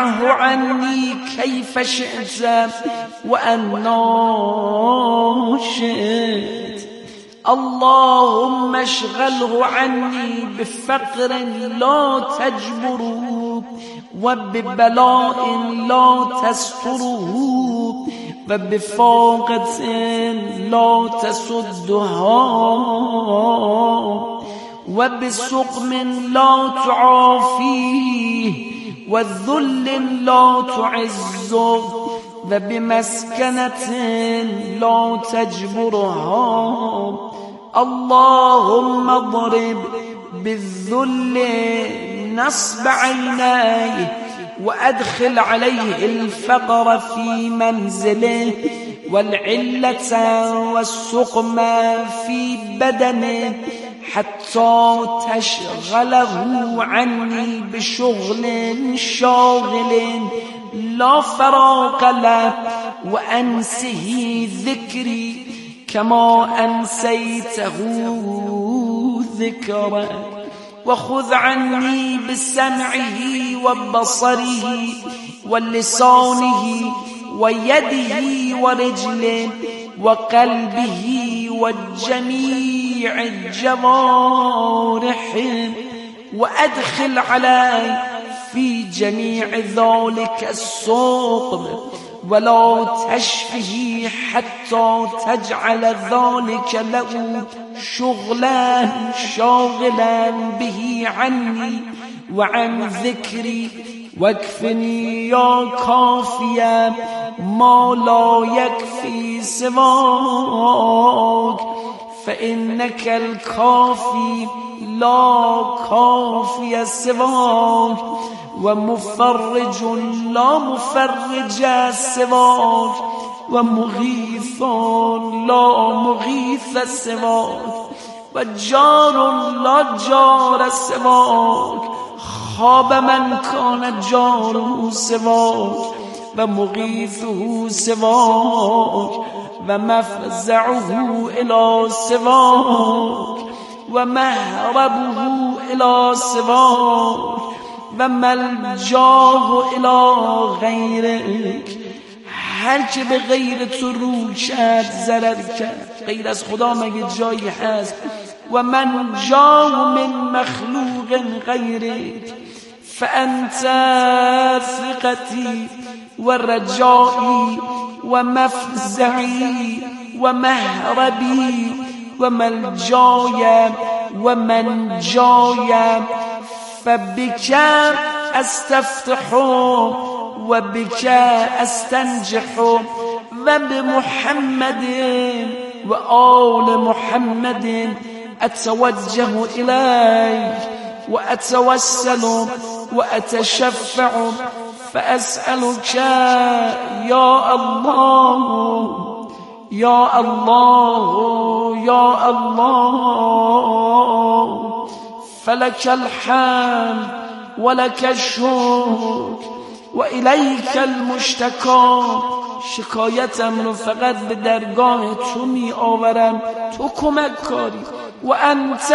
ودعه عني كيف شئت وأنا شئت. اللهم اشغله عني بفقر لا تجبره وببلاء لا تستره وبفاقة لا تسدها وبسقم لا تعافيه وذل لا تعزه وبمسكنة لا تجبرها. اللهم اضرب بالذل نصب عينيه وأدخل عليه الفقر في منزله والعلة والسقم في بدنه حتى تشغله عني بشغل شاغل لا فراغ له وأنسه ذكري كما أنسيته ذكرك. وخذ عني بسمعه وبصره ولسانه ويده ورجله وقلبه وجميع الجوارح وأدخل عليه في جميع ذلك السقم ولا تشفه حتى تجعل ذلك له شغلا شاغلا به عني وعن ذكري. واكفني يا كافيا ما لا يكفي سواك فإنك الكافي لا كافي سواك ومفرج لا مفرج سواك ومغيث لا مغيث سواك وجار لا جار سواك. خاب من كان جاره سواك ومغيثه سواك ومفزعه إلى سواك ومهربه إلى سواك وملجاه إلى غيرك. هرچه به غیر تو رو کرد ضرر کرد، غیر از خدا مگه جایی هست؟ و من جاه من مخلوق غیرک فانت ثقتی و رجائی و مفزعی و مهربی و ملجای و منجای فبک استفتح و بک استنجح و بمحمد و آل محمد اتوجه الیک و اتوسل و اتشفع فاسألك یا الله یا الله یا الله فلك الحمد ولك الشکر و الیک المشتکا. شکایتم رو فقط به درگاه تو می آورم، تو کمک کاری. و انت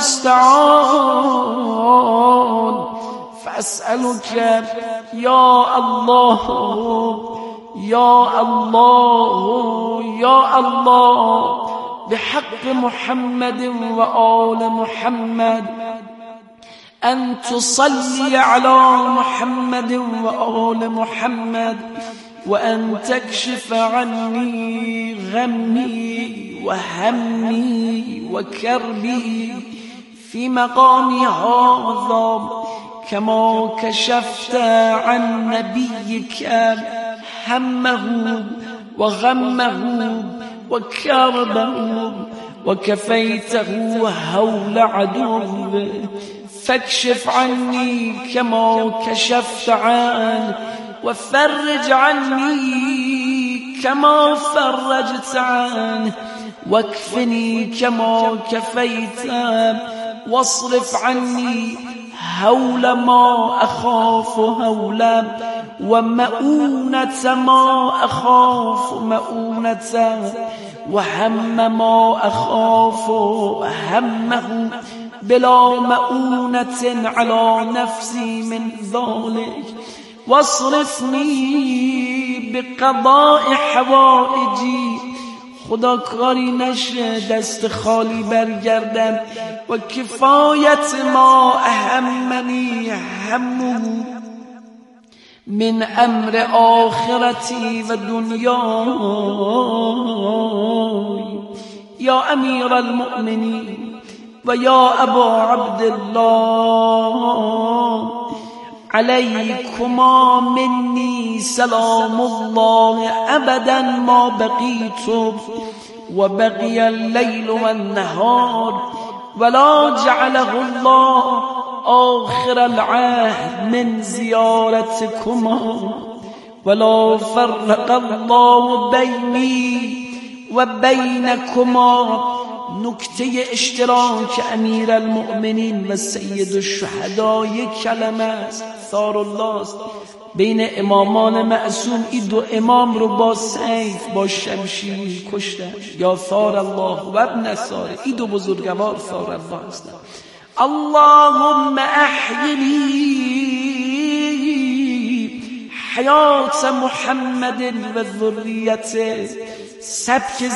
المستعان فاسألك یا الله یا الله یا الله بحق محمد و آل محمد أن تصلي على محمد وآل محمد وأن تكشف عني غمي وهمي وكربي في مقامي هذا كما كشفت عن نبيك همه وغمه وكربه وكفيته هول عدوه. فاكشف عني كما كشفت عنه وفرج عني كما فرجت عنه واكفني كما كفيت واصرف عني هول ما أخاف هولا ومؤونة ما أخاف مؤونة وهم ما أخاف همه بلا مؤونة على نفسي من ذلك واصرفنی بقضاء حوائجی، خدا کاری نشه دست خالی برگردم. و کفایت ما اهمنی همه من امر آخرتی و دنیای. یا امیر المؤمنین و یا ابا عبدالله، علیکما منی سلام الله ابدا ما بقیت و بقی اللیل و النهار، ولا جعله الله آخر العهد من زیارتكما، ولا فرق الله بینی و بینکما. نکته اشتراک امیر المؤمنین و سید الشهدا یک کلمه است، ثار الله است. بین امامان معصوم این دو امام رو با سیف با شمشیر کشتن. یا ثار الله و ابن ثار، این دو بزرگوار ثار الله هستند. اللهم احیلی حیات محمد و ذریته. سبک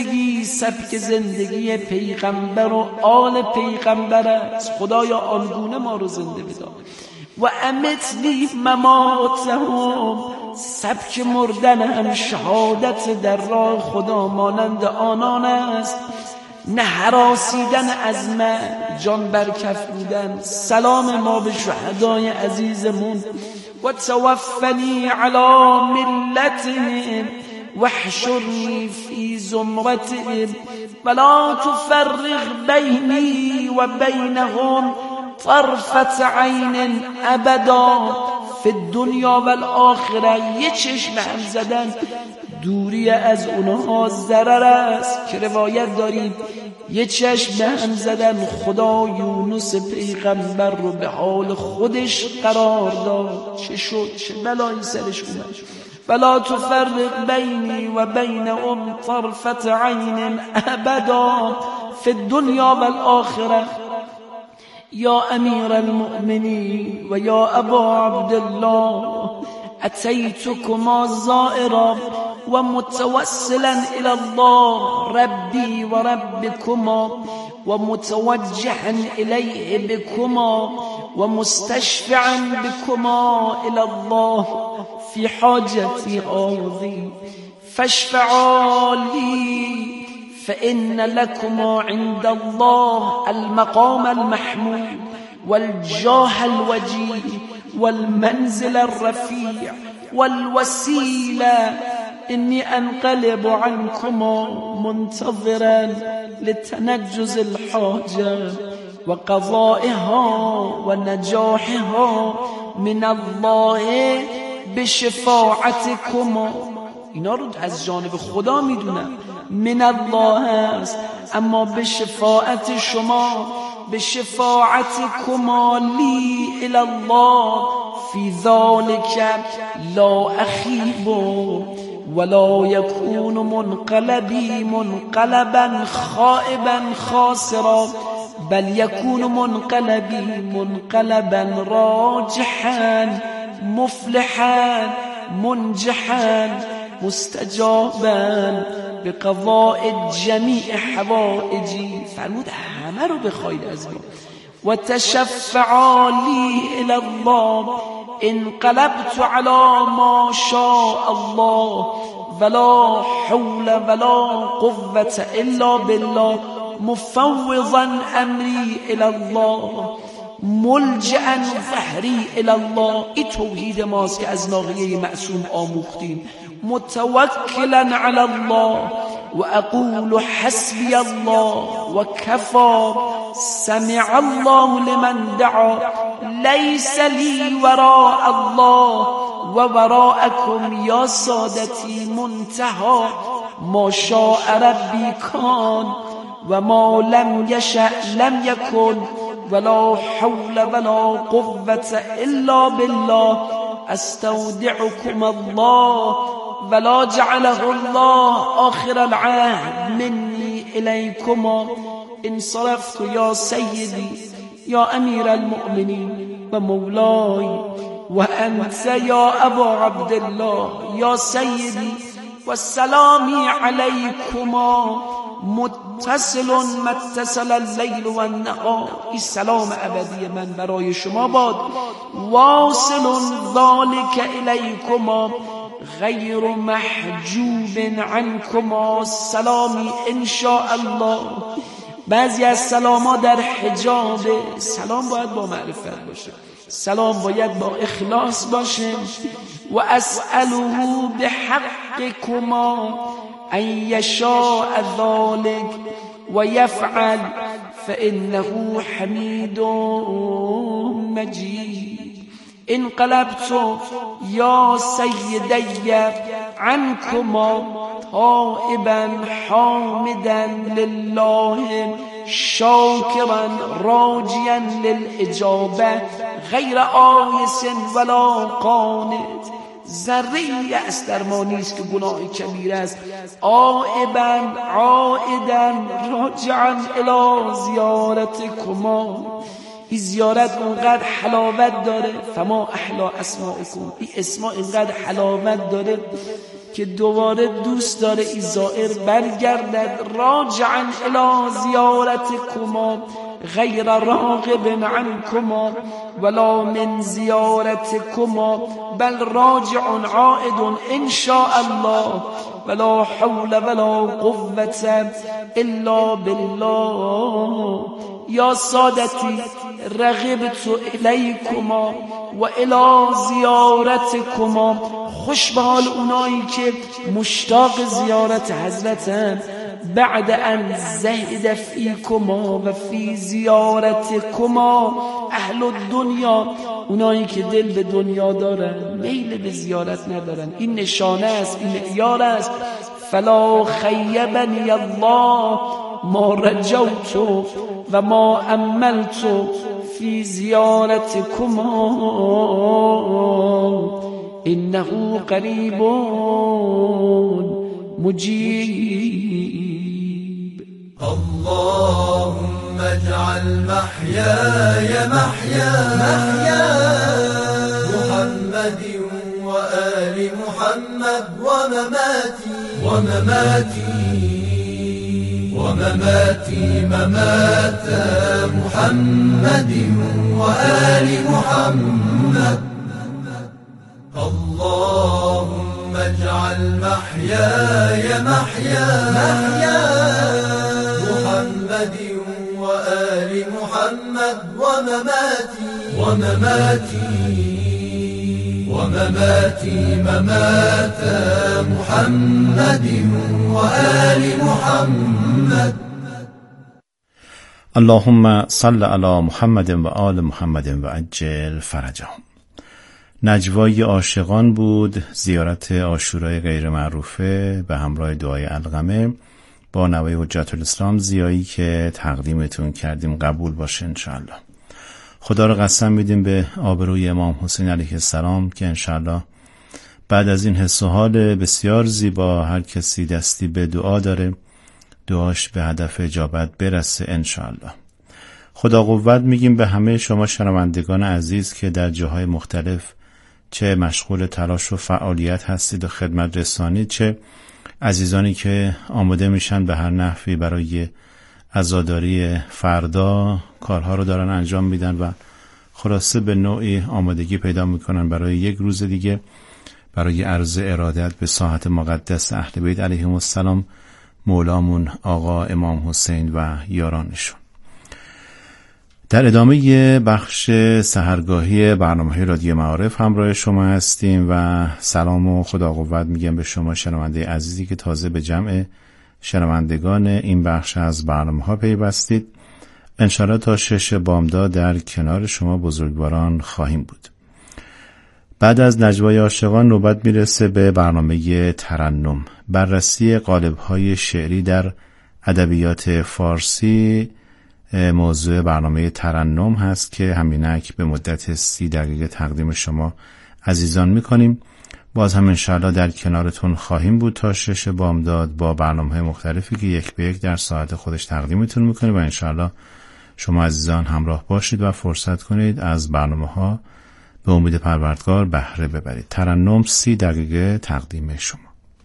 زندگی پیغمبر و آل پیغمبر است. خدایا آنگونه ما رو زنده بدار. و امتنی مماتهم، سبک مردن هم شهادت در راه خدا مانند آنان است. نه هراسیدن از من، جان برکف بودن. سلام ما به شهدای عزیزمون. و توفنی علی ملتهم واحشرنی فی زمرتهم ولا تفرق بینی و بینهم طرفت عین ابدا فی الدنیا و الاخره. یه چشم هم زدن دوری از اونها ضرر است، که روایت داریم یه چشم هم زدن خدا یونس پیغمبر رو به حال خودش قرار داد. چه شد؟ چه بلایی سرش اومد؟ ولا تفرق بینی و بینهم طرفت عین ابدا فی الدنیا و الاخره. یا امیر المؤمنین و یا ابا عبدالله، اتیتکما زائرا و متوسلا الی الله ربی و ربکما و متوجها الیه بکما و مستشفعا بکما الی الله فی حاجتی هذه فاشفعا لی فإن لكما عند الله المقام المحمود والجاه الوجيه والمنزل الرفيع والوسيلة. إني أنقلب عنكما منتظرا لتنجز الحاجة وقضائها ونجاحها من الله بشفاعتكما. اینا رو از جانب خدا میدونم، من الله است، اما به شفاعت شما، به شفاعت کمالی الی الله فی ذالک لا اخیب ولا یکون منقلبی منقلبا خائبا خاسرا، بل یکون منقلبی منقلبا راجحا مفلحا منجحا مستجابا به قضاء جمیع حوائجی. فرمود همه رو بخواید از ما. و تشفعا لی الی الله انقلبت علی ما شاء الله ولا حول ولا قوة الا بالله مفوضا امری الی الله ملجئا ظهری الی الله. این توحید ماست که از ناقیه معصوم آموختیم. متوکلا علی الله و اقول حسبی الله و کفا سمع الله لمن دعا لیس لی وراء الله و وراءکم یا سادتی منتها ما شاء ربی کان و ما لم یشأ لم یکن ولا حول ولا قوة الا بالله استودعكم الله ولا جعله الله آخر العهد مني إليكما. انصرفت يا سيدي يا أمير المؤمنين و مولاي و انت یا ابا عبدالله یا سیدی و سلامی علیکما متصل متصل اللیل و النهار. این سلام ابدی من برای شما باد. واصل ذالک الیکما غیر محجوب عنکما. سلامی انشاءالله. بعضی از سلام ها در حجاب. سلام باید با معرفت باشه، سلام باید با اخلاص باشه. و اسأله بحقکما ان یشاء ذلک و یفعل فانه حمید مجید. انقلبت یا سیدی عنکما تائبا حامدا لله شاکرا راجیا للاجابه غیر آیس ولا قانت. ذره یأس در ما نیست که گناه کبیر است. آئبا عائدا راجعا الی زیارتکما. این زیارت اونقدر حلاوت داره. فما احلا اسماءکم. این اسما اینقدر حلاوت داره که دوباره دوست داره این زائر برگردد. راجعا الی زیارتکما غیر راغب عنکما ولا من زیارتکما بل راجع عائد ان شاء الله ولا حول ولا قوة الا بالله. یا سادتی رغبت الیکما و الی زیارتکما. خوش به حال اونایی که مشتاق زیارت حضرتن. بعد ان زهد فیکما و فی زیارتکما اهل الدنیا. اونایی که دل به دنیا دارن، میل به زیارت ندارن. این نشانه است، این معیار است. فلا خیبنی الله ما رجوت و ما املت فی زیارتکما انه قریب مجیب. اللهم اجعل محیای محیا محمد و آل محمد و مماتی ممات محمد و آل محمد. اللهم اجعل محیای محیا محمد و آل محمد و مماتی ممات محمد و آل محمد. اللهم صل علی محمد و آل محمد و عجل فرجهم. نجوای عاشقان بود. زیارت عاشورای غیر معروفه به همراه دعای علقمه با نوای حجت الاسلام زیایی که تقدیمتون کردیم قبول باشه انشاءالله. خدا رو قسم میدیم به آبروی امام حسین علیه السلام که انشاءالله بعد از این حس و حال بسیار زیبا هر کسی دستی به دعا داره دعاش به هدف اجابت برسه انشاءالله. خدا قوت میگیم به همه شما شنوندگان عزیز که در جاهای مختلف چه مشغول تلاش و فعالیت هستید و خدمت رسانی، چه عزیزانی که آماده میشن به هر نحوی برای عزاداری فردا کارها رو دارن انجام میدن و خلاصه به نوعی آمادگی پیدا میکنن برای یک روز دیگه برای عرض ارادت به ساحت مقدس اهل بیت علیهم السلام، مولامون آقا امام حسین و یارانشون. در ادامه بخش سحرگاهی برنامه رادیو معارف همراه شما هستیم و سلام و خدا قوت میگم به شما شنونده عزیزی که تازه به جمع شنوندگان این بخش از برنامه ها پیوستید. انشاءالله تا 6 بامداد در کنار شما بزرگواران خواهیم بود. بعد از نجوای عاشقان نوبت میرسه به برنامه ترنم، بررسی قالب‌های شعری در ادبیات فارسی. موضوع برنامه ترنم هست که همینک به مدت 30 دقیقه تقدیم شما عزیزان میکنیم. باز هم انشاءالله در کنارتون خواهیم بود تا 6 بامداد با برنامه مختلفی که یک به یک در ساعت خودش تقدیمتون میکنیم و انشاءالله شما عزیزان همراه باشید و فرصت کنید از برنامه ها به امید پروردگار بهره ببرید. ترنم 30 دقیقه تقدیم شما.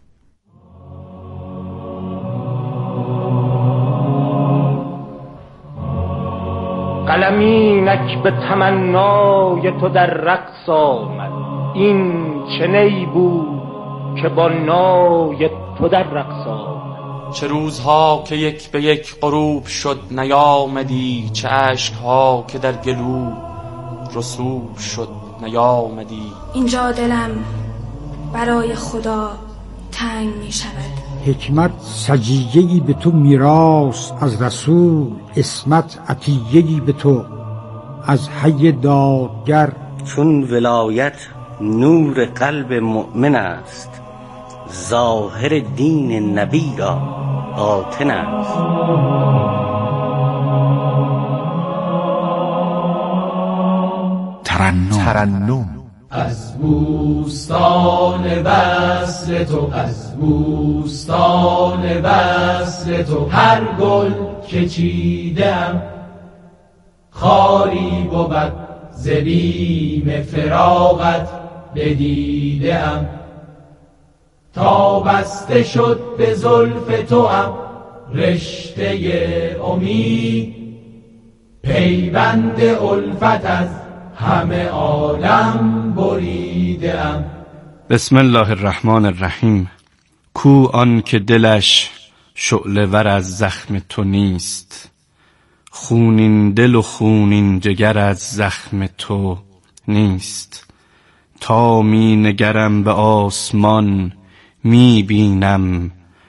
قلمینک به تمنای تو در رقص آمد، این چه نی بود که با نای تو در رقص آمد. چه روزها که یک به یک غروب شد نیامدی، چه اشکها که در گلو رسوب شد نیامدی. اینجا دلم برای خدا تنگ می شود. حکمت سجیه‌ای به تو میراث از رسول، عصمت عطیه‌ای به تو از حی دادگر. چون ولایت نور قلب مؤمن است، ظاهر دین نبی را باطن است. ترنم از بوستان وصل تو، از بوستان وصل تو، هر گل که چیدم خاری بود ز بیم فراقت بدیدم. تا بسته شد به زلف توام رشته امید، پیوند الفت از همه عالم بریدم. بسم الله الرحمن الرحیم. کو آن که دلش شعله ور از زخم تو نیست، خونین دل و خونین جگر از زخم تو نیست. تا می نگرم به آسمان می بینم،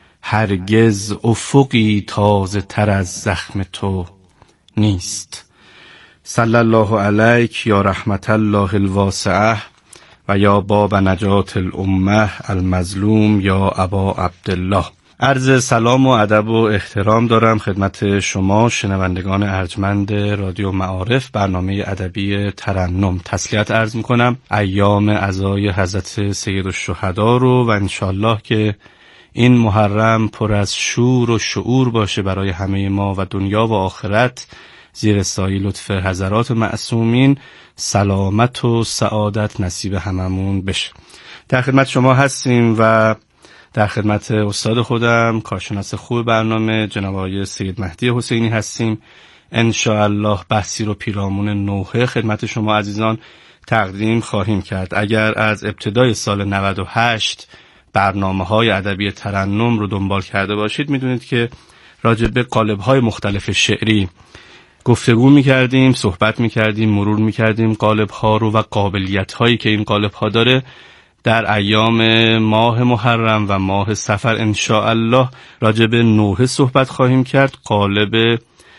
هرگز افقی تازه تر از زخم تو نیست. صلی الله علیک یا رحمت الله الواسعه و یا باب نجات الامه المظلوم یا ابا عبدالله. عرض سلام و ادب و احترام دارم خدمت شما شنوندگان ارجمند رادیو معارف، برنامه ادبی ترنم. تسلیت عرض میکنم ایام عزای حضرت سید الشهدا رو و انشالله که این محرم پر از شور و شعور باشه برای همه ما و دنیا و آخرت زیر سایه لطف حضرات معصومین سلامت و سعادت نصیب هممون بشه. در خدمت شما هستیم و در خدمت استاد خودم کارشناس خوب برنامه جناب آقای سید مهدی حسینی هستیم. انشاءالله بحثی رو پیرامون نوحه خدمت شما عزیزان تقدیم خواهیم کرد. اگر از ابتدای سال 98 برنامه‌های ادبی ترنم رو دنبال کرده باشید میدونید که راجع به قالب‌های مختلف شعری گفتگو می‌کردیم، صحبت می‌کردیم، مرور می‌کردیم قالب‌ها رو و قابلیت‌هایی که این قالب‌ها داره. در ایام ماه محرم و ماه صفر انشاءالله راجع به نوحه صحبت خواهیم کرد، قالب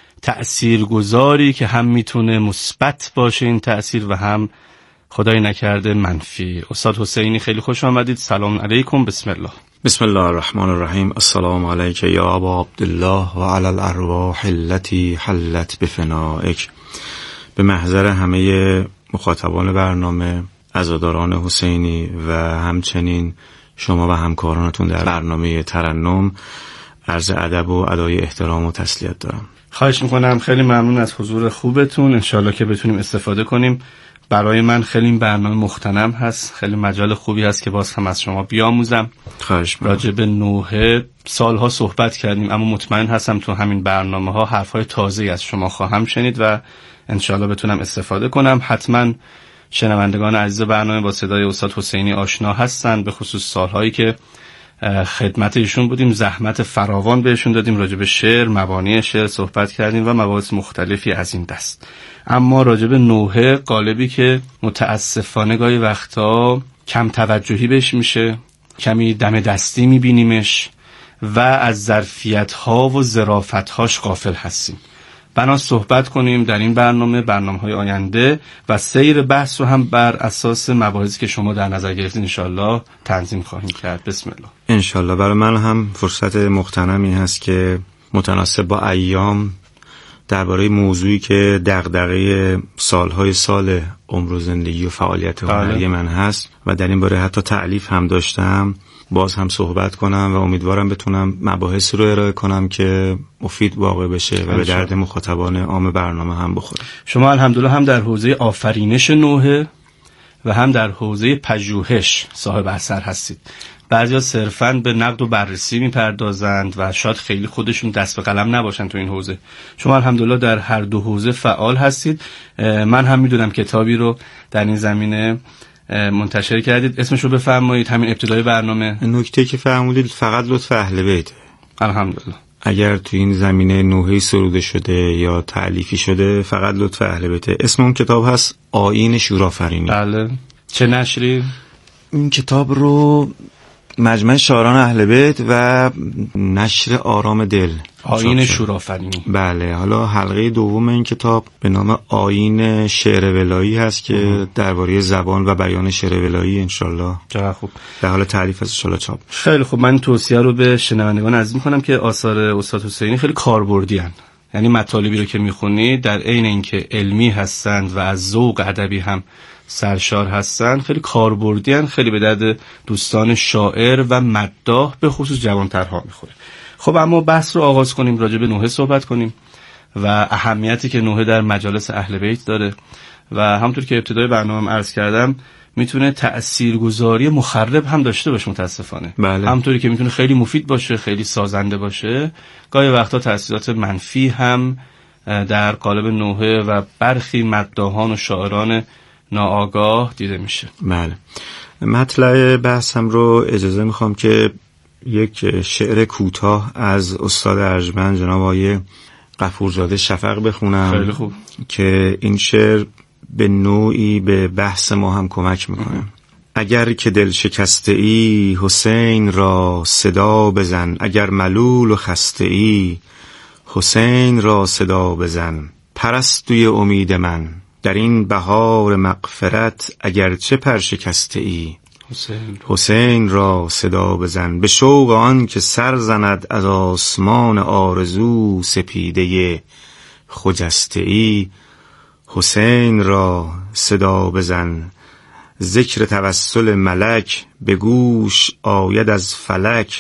تأثیرگذاری که هم میتونه مثبت باشه این تأثیر و هم خدای نکرده منفی. استاد حسینی خیلی خوش آمدید. سلام علیکم. بسم الله. بسم الله الرحمن الرحیم. السلام علیک یا ابا عبدالله و علی الارواح التي حلت بفنائک. به محضر همه مخاطبان برنامه، عزاداران حسینی و همچنین شما و همکارانتون در برنامه ترنم عرض ادب و ادای احترام و تسلیت دارم. خواهش میکنم. خیلی ممنون از حضور خوبتون. انشالله که بتونیم استفاده کنیم. برای من خیلی این برنامه مغتنم هست، خیلی مجال خوبی هست که باز هم از شما بیاموزم. خواهش میکنم. راجع به نوحه سالها صحبت کردیم اما مطمئن هستم تو همین برنامه ها حرفای تازه‌ای از شما خواهم شنید و انشالله بتونم استفاده کنم. حتما شنوندگان عزیز برنامه با صدای استاد حسینی آشنا هستند، به خصوص سالهایی که خدمت ایشون بودیم، زحمت فراوان بهشون دادیم، راجع به شعر، مبانی شعر صحبت کردیم و مباحث مختلفی از این دست. اما راجع به نوحه، قالبی که متاسفانه گاهی وقتا کم توجهی بهش میشه، کمی دم دستی میبینیمش و از ظرفیت‌ها و ظرافت‌هاش غافل هستیم. بنا صحبت کنیم در این برنامه‌های آینده و سیر بحث رو هم بر اساس مباحثی که شما در نظر گرفتید انشالله تنظیم خواهیم کرد. بسم الله. انشالله. برای من هم فرصت مغتنمی هست که متناسب با ایام درباره موضوعی که دغدغه سالهای سال عمر و زندگی و فعالیت هنری من هست و در این باره حتی تألیف هم داشتم باز هم صحبت کنم و امیدوارم بتونم مباحث رو ارائه کنم که مفید واقع بشه و به درد مخاطبان عام برنامه هم بخوره. شما الحمدلله هم در حوزه آفرینش نوحه و هم در حوزه پژوهش صاحب اثر هستید. بعضیا صرفاً به نقد و بررسی میپردازند و شاید خیلی خودشون دست به قلم نباشن تو این حوزه. شما الحمدلله در هر دو حوزه فعال هستید. من هم میدونم کتابی رو در این زمینه منتشر کردید، اسمش رو بفرمایید. همین ابتدای برنامه نکته که فرمودید فقط لطف اهل بیت. الحمدلله. اگر تو این زمینه نوحه‌ای سروده شده یا تألیفی شده فقط لطف اهل بیت. اسم اون کتاب هست آیین شورآفرینی. بله. چه نشری؟ این کتاب رو مجمع شاعران اهل بیت و نشر آرام دل. آیین شورآفرینی. بله. حالا حلقه دوم این کتاب به نام آیین شعر ولایی هست که درباره زبان و بیان شعر ولایی انشالله چقدر خوب در حال تعریف از انشالله چاپ. خیلی خوب. من توصیه رو به شنوندگان عرض می‌کنم که آثار استاد حسینی خیلی کاربردی هستند. یعنی مطالبی رو که می‌خونید در عین اینکه علمی هستند و از ذوق ادبی هم سرشار هستن، خیلی کاربردی هستند، خیلی به درد دوستان شاعر و مداح به خصوص جوان‌ترها میخوره. خب اما بحث رو آغاز کنیم، راجع به نوحه صحبت کنیم و اهمیتی که نوحه در مجالس اهل بیت داره و همونطور که ابتدای برنامه عرض کردم میتونه تأثیرگذاری مخرب هم داشته باشه متاسفانه. بله. همونطوری که میتونه خیلی مفید باشه، خیلی سازنده باشه، گاهی وقتا تأثیرات منفی هم در قالب نوحه و برخی مداحان و شاعران ناآگاه دیده میشه. بله. مطلع بحثم رو اجازه میخوام که یک شعر کوتاه از استاد ارجمند جناب آقای غفورزاده شفق بخونم. خیلی خوب. که این شعر به نوعی به بحث ما هم کمک میکنه. اگر که دل شکسته ای حسین را صدا بزن، اگر ملول و خسته ای حسین را صدا بزن. پرستوی امید من در این بهار مغفرت، اگرچه پر شکسته ای حسین را صدا بزن. به شوق آن که سر زند از آسمان آرزو سپیده خجسته ای حسین را صدا بزن. ذکر توسل ملک به گوش آید از فلک،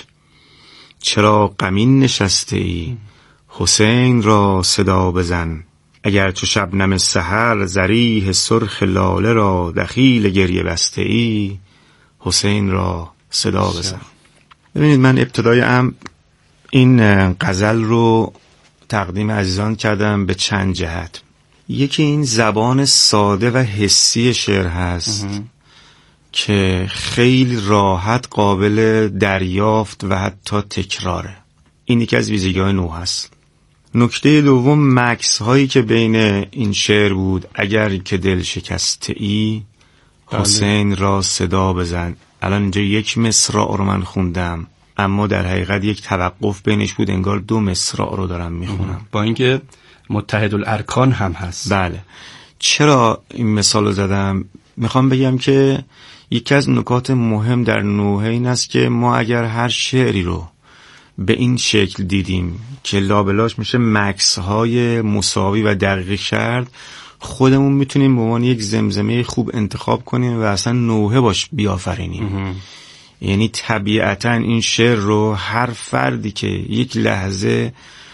چرا غمین نشسته ای حسین را صدا بزن. اگر چو شبنم سحر ضریح سرخ لاله را دخیل گریه بسته ای حسین را صدا بزن. ببینید من ابتدای این غزل رو تقدیم عزیزان کردم به چند جهت. یکی این زبان ساده و حسی شعر هست که خیلی راحت قابل دریافت و حتی تکراره. این یکی از ویژگی‌های نوحه است. نکته دوم مکس هایی که بین این شعر بود. اگر که دل شکسته ای حسین را صدا بزن. الان اینجا یک مصرع رو من خوندم اما در حقیقت یک توقف بینش بود، انگار دو مصرع رو دارم میخونم، با اینکه متحد الارکان هم هست. بله. چرا این مثال رو زدم؟ میخوام بگم که یکی از نکات مهم در نوحه این است که ما اگر هر شعری رو به این شکل دیدیم که لابلاش میشه مکس های مساوی و دقیق کرد، خودمون میتونیم به عنوان یک زمزمه خوب انتخاب کنیم و اصلا نوحه باش بیافرینیم. یعنی طبیعتا این شعر رو هر فردی که یک لحظه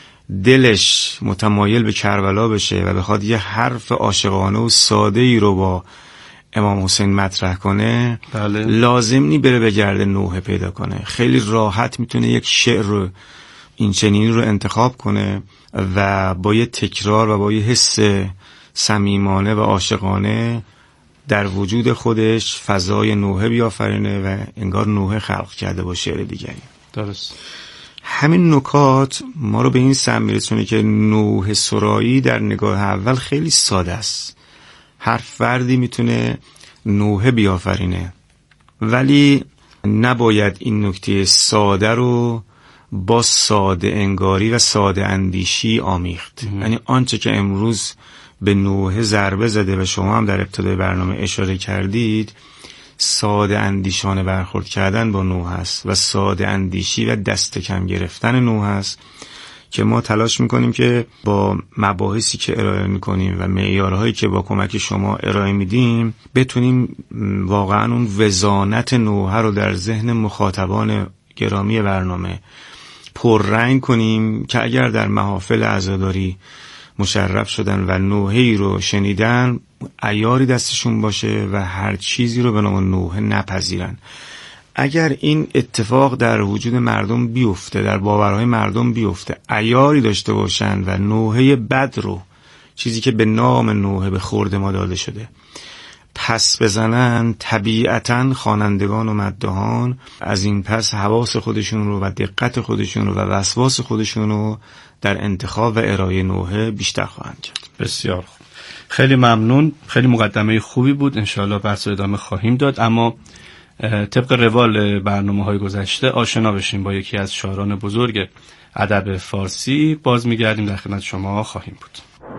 دلش متمایل به کربلا بشه و بخواد یه حرف عاشقانه و ساده ای رو با امام حسین مطرح کنه، بله. لازم نی بره بگرده نوحه پیدا کنه. خیلی راحت میتونه یک شعر رو این چنین رو انتخاب کنه و با یه تکرار و با یه حس صمیمانه و عاشقانه در وجود خودش فضای نوحه بیافرینه و انگار نوحه خلق کرده با شعر دیگری. درست. همین نکات ما رو به این سمت میرسونه که نوحه سرایی در نگاه اول خیلی ساده است. هر فردی میتونه نوحه بیافرینه، ولی نباید این نکته ساده رو با ساده انگاری و ساده اندیشی آمیخت. یعنی آنچه که امروز به نوحه ضربه زده و شما هم در ابتدای برنامه اشاره کردید، ساده اندیشانه برخورد کردن با نوحه است و ساده اندیشی و دست کم گرفتن نوحه است که ما تلاش میکنیم که با مباحثی که ارائه میکنیم و معیارهایی که با کمک شما ارائه میدیم بتونیم واقعا اون وزانت نوحه رو در ذهن مخاطبان گرامی برنامه پررنگ کنیم که اگر در محافل عزاداری مشرف شدن و نوحه‌ای رو شنیدن عیاری دستشون باشه و هر چیزی رو به نام نوحه نپذیرن. اگر این اتفاق در وجود مردم بیفته، در باورهای مردم بیفته، عیاری داشته باشن و نوحه بد رو، چیزی که به نام نوحه به خورد ما داده شده، پس بزنن، طبیعتاً خوانندگان و مداحان از این پس حواس خودشون رو و دقت خودشون رو و وسواس خودشون رو در انتخاب و ارائه نوحه بیشتر خواهند کرد. بسیار خوب، خیلی ممنون. خیلی مقدمه خوبی بود. انشاءالله بحث رو ادامه خواهیم داد، اما طبق روال برنامه‌های گذشته آشنا بشیم با یکی از شاعران بزرگ ادب فارسی. باز می‌گردیم در خدمت شما خواهیم بود.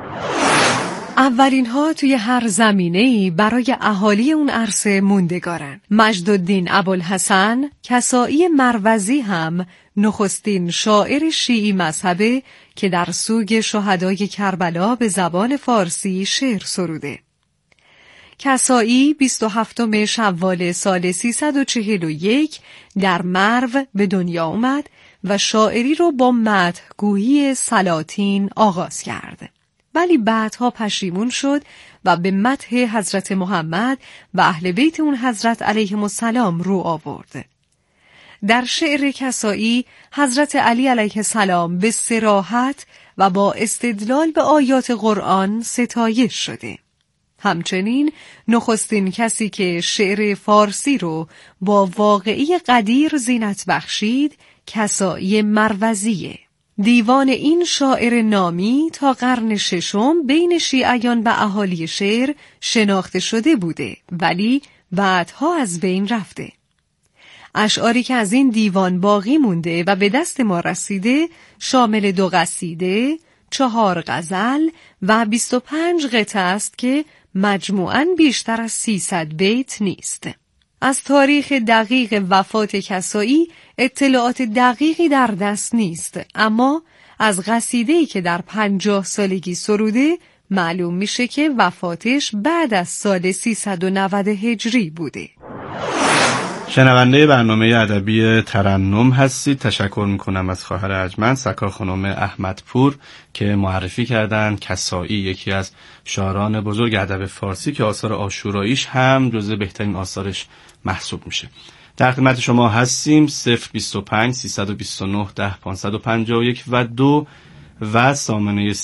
اولین ها توی هر زمینه‌ای برای اهالی اون عرصه موندگارن. مجدالدین ابوالحسن کسایی مروزی هم نخستین شاعر شیعی مذهبه که در سوگ شهدای کربلا به زبان فارسی شعر سروده. کسایی 27 شوال سال 341 در مرو به دنیا اومد و شاعری رو با مدحگویی سلاطین آغاز کرد. ولی بعدها پشیمون شد و به مدح حضرت محمد و اهل بیت اون حضرت علیهم السلام رو آورد. در شعر کسایی حضرت علی علیه السلام به صراحت و با استدلال به آیات قرآن ستایش شده. همچنین نخستین کسی که شعر فارسی رو با واقعی قدیر زینت بخشید کسایی مروزیه. دیوان این شاعر نامی تا قرن ششم بین شیعیان و اهالی شعر شناخته شده بوده، ولی بعدها از بین رفته. اشعاری که از این دیوان باقی مونده و به دست ما رسیده شامل 2 قصیده، 4 غزل و 25 قطعه است که مجموعاً بیشتر از 300 بیت نیست. از تاریخ دقیق وفات کسایی اطلاعات دقیقی در دست نیست، اما از قصیده‌ای که در 50 سالگی سروده معلوم میشه که وفاتش بعد از سال 390 هجری بوده. شنونده برنامه ادبی ترنم هستید. تشکر میکنم از خواهر ارجمند سکار خانم احمدپور که معرفی کردن کسایی، یکی از شاعران بزرگ ادب فارسی که آثار عاشوراییش هم جزو بهترین آثارش محسوب میشه. در خدمت شما هستیم. 025 329 10 551 و 2 و سامانه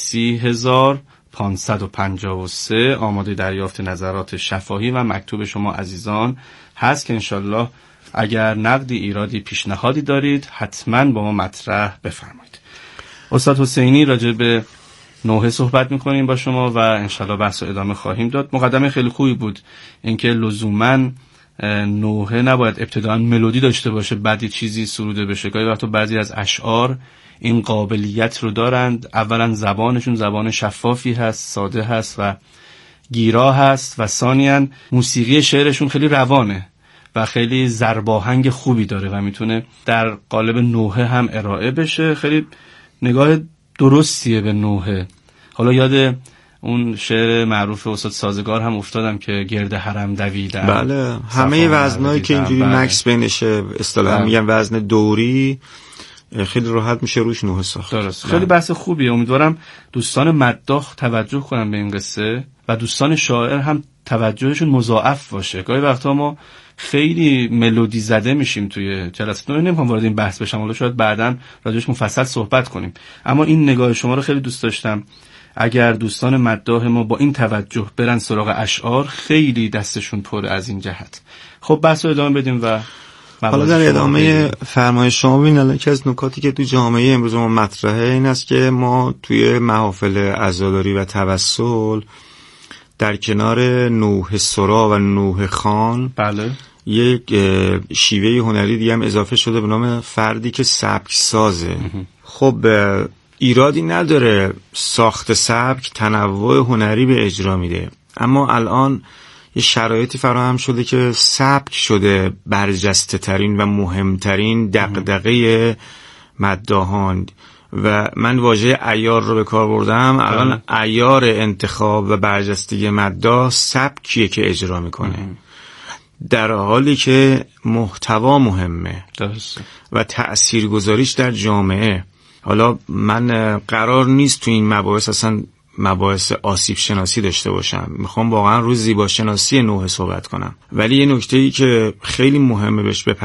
30553 آماده دریافت نظرات شفاهی و مکتوب شما عزیزان هست که انشالله اگر نقدی، ایرادی، پیشنهادی دارید حتما با ما مطرح بفرمایید. استاد حسینی راجع به نوحه صحبت میکنیم با شما و انشالله بحث رو ادامه خواهیم داد. مقدمه خیلی خوبی بود، اینکه لزوماً نوحه نباید ابتداً ملودی داشته باشه بعدی چیزی سروده بشه. گاهی وقتا بعضی از اشعار این قابلیت رو دارند. اولا زبانشون زبان شفافی هست، ساده هست و گیرا هست و ثانیاً موسیقی شعرشون خیلی روانه و خیلی ضرباهنگ خوبی داره و میتونه در قالب نوحه هم ارائه بشه. خیلی نگاه درستیه به نوحه. حالا یاد اون شعر معروف استاد سازگار هم افتادم که گرد حرم دویدن. بله، همه وزنایی که اینجوری مکس بینشه اصطلاحاً میگن وزن دوری، خیلی راحت میشه روش نوحه ساخت. درست. خیلی بحث خوبیه. امیدوارم دوستان مداح توجه کنن به این قصه و دوستان شاعر هم توجهشون مضاعف باشه. گاهی وقتا ما خیلی ملودی زده میشیم توی جلسات. نمیخوام وارد این بحث بشم، حالا شاید بعداً راجعش مفصل صحبت کنیم، اما این نگاه شما رو خیلی دوست داشتم. اگر دوستان مداح ما با این توجه برن سراغ اشعار خیلی دستشون پر از این جهت. خب بحث رو ادامه بدیم و حالا در ادامه فرمایش شما ببینید یکی از نکاتی که تو جامعه امروز ما مطرحه این است که ما توی محافل عزاداری و توسل در کنار نوحه سرا و نوحه خان بله یک شیوه هنری دیگه هم اضافه شده به نام فردی که سبک سازه. خب ایرادی نداره، ساخت سبک تنوع هنری به اجرا میده، اما الان یه شرایطی فراهم شده که سبک شده برجسته ترین و مهمترین دغدغه مداحان و من واژه عیار رو به کار بردم. الان عیار انتخاب و برجستگی مداح سبکیه که اجرا میکنه، در حالی که محتوا مهمه و تأثیرگذاریش در جامعه. حالا من قرار نیست تو این مباحث اصلا مباحث آسیب شناسی داشته باشم، میخوام واقعا روی زیباشناسی نوحه صحبت کنم. ولی یه نکته‌ای که خیلی مهمه بهش